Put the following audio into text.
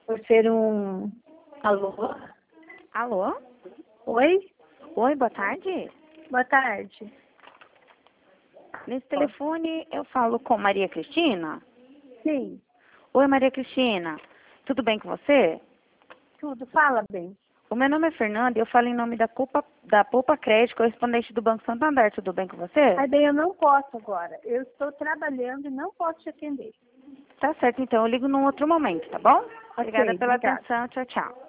por ser um... Alô? Alô? Oi? Oi, boa tarde. Boa tarde. Nesse telefone eu falo com Maria Cristina? Sim, Oi, Maria Cristina. Tudo bem com você? tudo. Fala bem. O meu nome é Fernanda e eu falo em nome da Poupa Crédito, correspondente do Banco Santander. Tudo bem com você? Aí bem, eu não posso agora. Eu estou trabalhando e não posso te atender. Tá certo, então eu ligo num outro momento, tá bom? Obrigada pela obrigada. atenção. Tchau, tchau.